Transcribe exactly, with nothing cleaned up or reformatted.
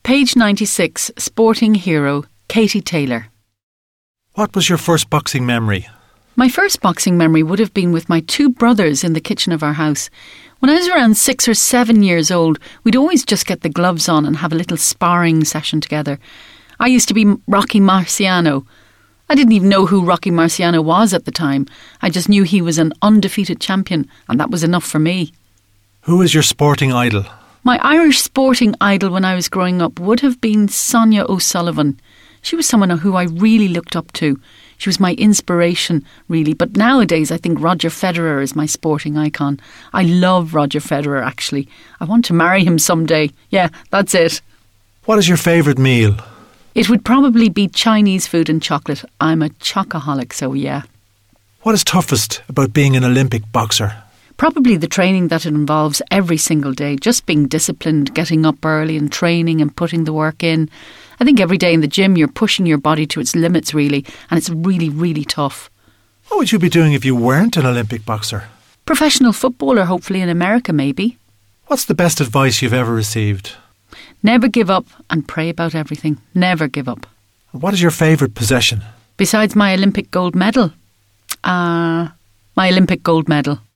Page ninety-six, sporting hero, Katie Taylor. What was your first boxing memory? My first boxing memory would have been with my two brothers in the kitchen of our house. When I was around six or seven years old, we'd always just get the gloves on and have a little sparring session together. I used to be Rocky Marciano. I didn't even know who Rocky Marciano was at the time. I just knew he was an undefeated champion, and that was enough for me. Who is your sporting idol? My Irish sporting idol when I was growing up would have been Sonia O'Sullivan. She was someone who I really looked up to. She was my inspiration, really. But nowadays, I think Roger Federer is my sporting icon. I love Roger Federer, actually. I want to marry him someday. Yeah, that's it. What is your favourite meal? It would probably be Chinese food and chocolate. I'm a chocoholic, so yeah. What is toughest about being an Olympic boxer? Probably the training that it involves every single day. Just being disciplined, getting up early and training and putting the work in. I think every day in the gym you're pushing your body to its limits, really, and it's really, really tough. What would you be doing if you weren't an Olympic boxer? Professional footballer, hopefully in America, maybe. What's the best advice you've ever received? Never give up and pray about everything. Never give up. What is your favourite possession? Besides my Olympic gold medal? Uh, my Olympic gold medal.